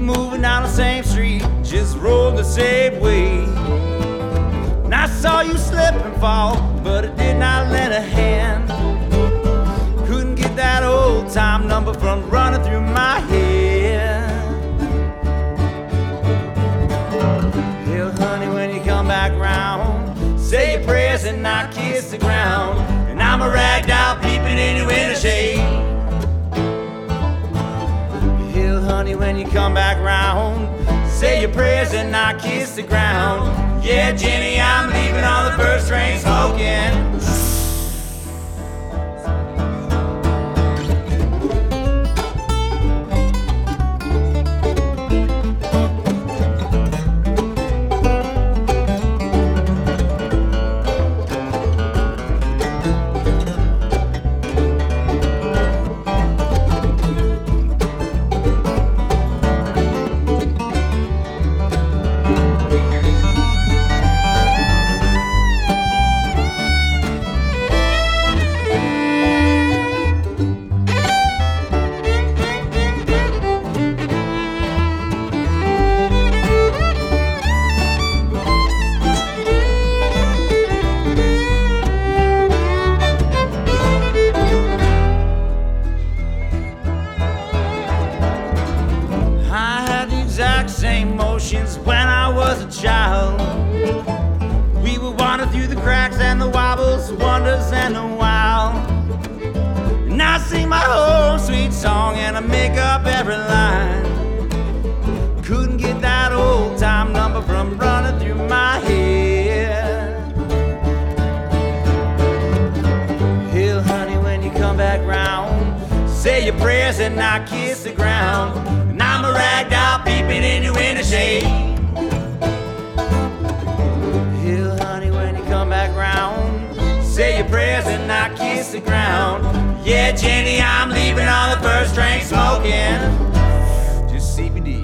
moving down the same street, just rolled the same way. And I saw you slip and fall, but I did not lend a hand. Couldn't get that old time number from running through my head. Hell, honey, when you come back round, say your prayers and not kiss the ground. And I'm a ragged out peeping in your window shade. Hell, honey, when you come back round, say your prayers and not kiss the ground. Yeah, Jenny, I'm leaving on the first train smoking. Same motions when I was a child. We would wander through the cracks and the wobbles, wonders and the wild. And I sing my whole sweet song and I make up every line. Couldn't get that old time number from running through my head. Hell, honey, when you come back round, say your prayers and not kiss the ground. And I'm a ragged out peeping in your window shade. Hell, honey, when you come back round, say your prayers and not kiss the ground. Yeah, Jenny, I'm leaving on the first train smoking. Just CBD.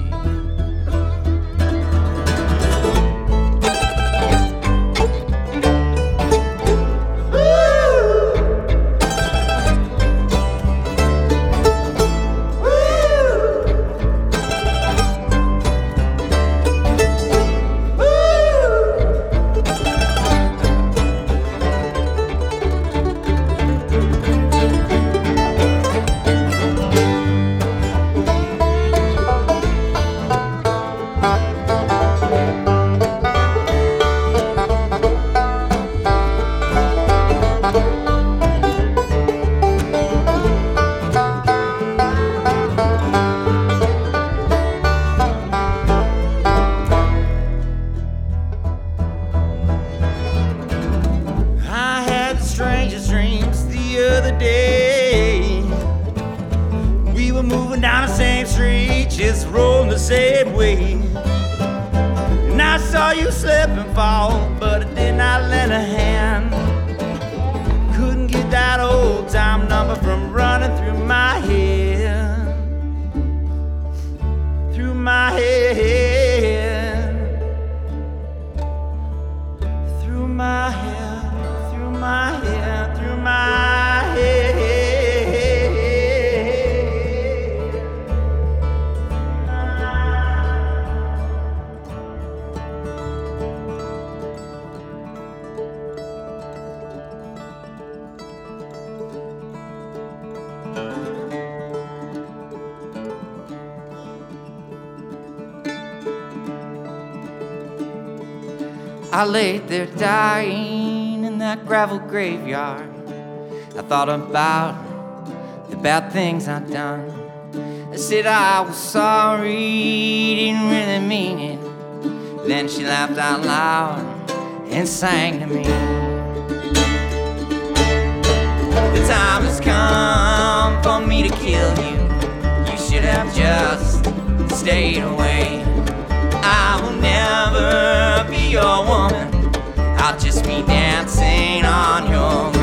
Strangest dreams the other day. We were moving down the same street, just rolling the same way. And I saw you slip and fall, but I did not lend a hand. Couldn't get that old time number from running through my head. Through my head. Through my head. Through my head, through my head. I laid there dying in that gravel graveyard. I thought about the bad things I'd done. I said I was sorry, didn't really mean it. Then she laughed out loud and sang to me. The time has come for me to kill you. You should have just stayed away. I will never be your woman. I'll just be dancing on your